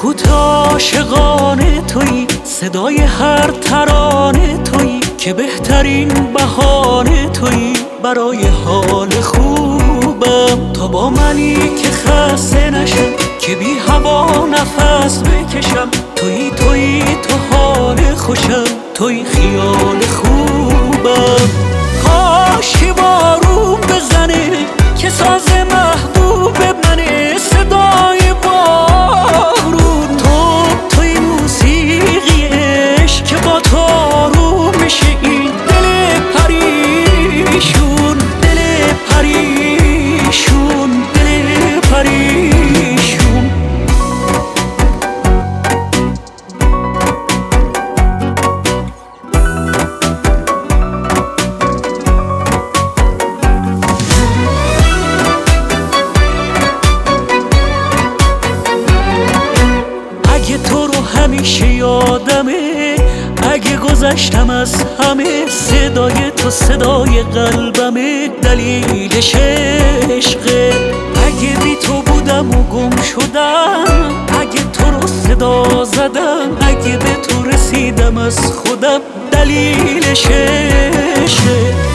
سکوت عاشقانه تویی، صدای هر ترانه تویی، که بهترین بهانه تویی برای حال خوبم. تا با منی که خسته نشم، که بی هوا نفس بکشم، تویی تو حال خوشم، تویی خیال خوبم. کاش که بارون بزنه که ساز محبوب منه، صدای بارون توی موسیقی عشق که با تو آروم میشه این دل پریشون، دل پریشون، دل پریشون. اگه تو رو همیشه یادمه، اگه گذشتم از همه، صدای تو صدای قلبمه، دلیلش عشقه. اگه بی تو بودم و گم شدم، اگه تو رو صدا زدم، اگه به تو رسیدم از خودم، دلیلش عشقه.